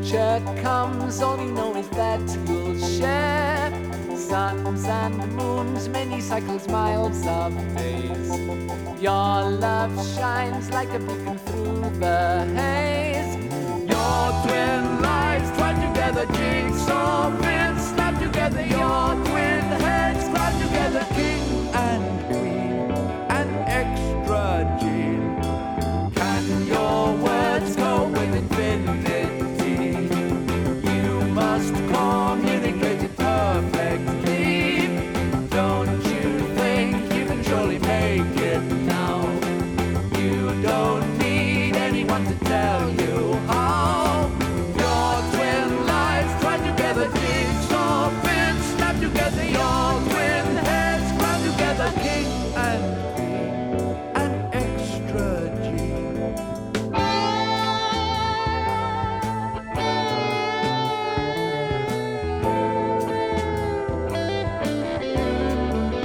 future comes, all you know is that you'll share suns and moons, many cycles, miles of days. Your love shines like a beacon through the haze.